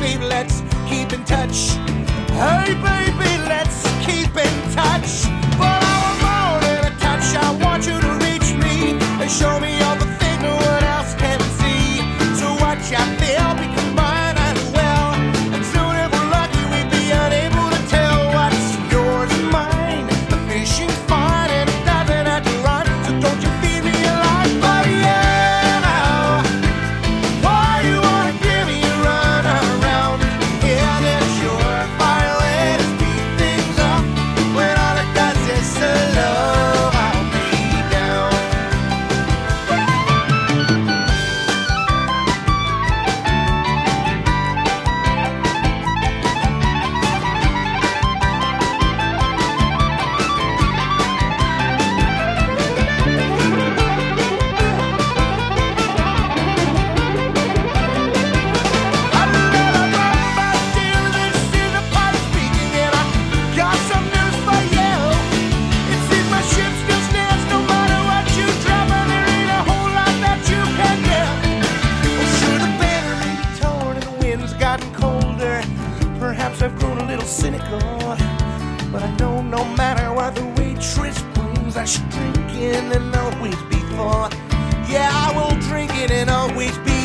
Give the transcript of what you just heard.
baby, let's keep in touch. Hey, baby, let's keep in touch. But I want more than a touch. I want you to reach me and show me all the things no one else can see. So watch I feel become mine as well. And soon if we're lucky, we'd be unable to tell what's yours and mine. The fishing's fine and it doesn't have to run. So don't you feed me alive, but yeah, now. Why you wanna give me a run around? Yeah, that's your fire way to speed things up. When all it does is slow me down. Perhaps I've grown a little cynical, but I know no matter what the waitress brings, I should drink in and always be full. Yeah, I will drink it and always be